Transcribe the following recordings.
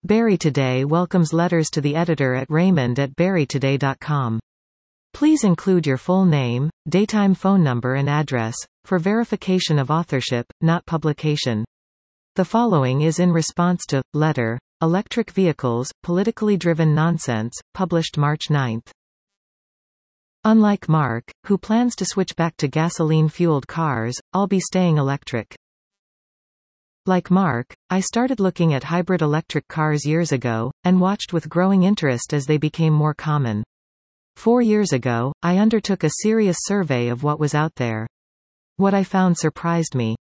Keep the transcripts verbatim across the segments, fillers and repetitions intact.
Barrie Today welcomes letters to the editor at raymond at barrie today dot com. Please include your full name, daytime phone number and address, for verification of authorship, not publication. The following is in response to letter, Electric Vehicles, Politically Driven Nonsense, published March ninth. Unlike Mark, who plans to switch back to gasoline-fueled cars, I'll be staying electric. Like Mark, I started looking at hybrid electric cars years ago, and watched with growing interest as they became more common. Four years ago, I undertook a serious survey of what was out there. What I found surprised me.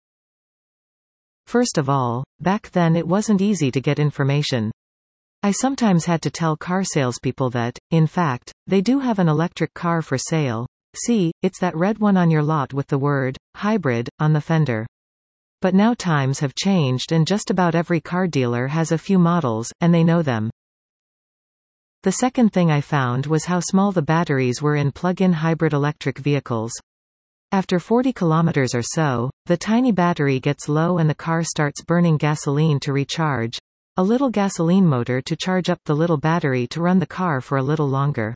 First of all, back then it wasn't easy to get information. I sometimes had to tell car salespeople that, in fact, they do have an electric car for sale. See, it's that red one on your lot with the word, hybrid, on the fender. But now times have changed and just about every car dealer has a few models, and they know them. The second thing I found was how small the batteries were in plug-in hybrid electric vehicles. After forty kilometers or so, the tiny battery gets low and the car starts burning gasoline to recharge. A little gasoline motor to charge up the little battery to run the car for a little longer.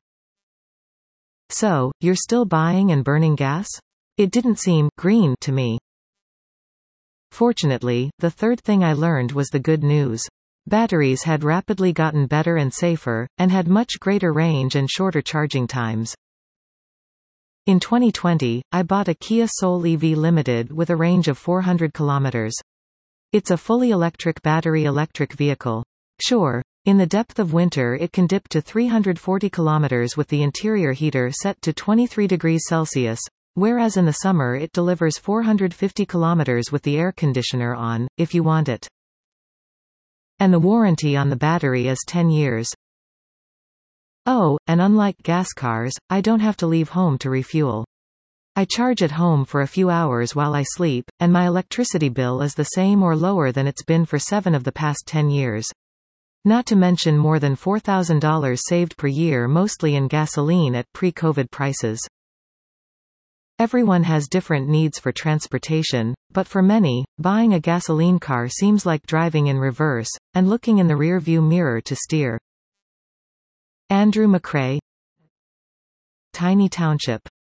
So, you're still buying and burning gas? It didn't seem green to me. Fortunately, the third thing I learned was the good news. Batteries had rapidly gotten better and safer, and had much greater range and shorter charging times. In twenty twenty, I bought a Kia Soul E V Limited with a range of four hundred kilometers. It's a fully electric battery electric vehicle. Sure, in the depth of winter it can dip to three hundred forty kilometers with the interior heater set to twenty-three degrees Celsius. Whereas in the summer it delivers four hundred fifty kilometers with the air conditioner on, if you want it. And the warranty on the battery is ten years. Oh, and unlike gas cars, I don't have to leave home to refuel. I charge at home for a few hours while I sleep, and my electricity bill is the same or lower than it's been for seven of the past ten years. Not to mention more than four thousand dollars saved per year mostly in gasoline at pre-COVID prices. Everyone has different needs for transportation, but for many, buying a gasoline car seems like driving in reverse, and looking in the rear-view mirror to steer. Andrew McCrae, Tiny Township.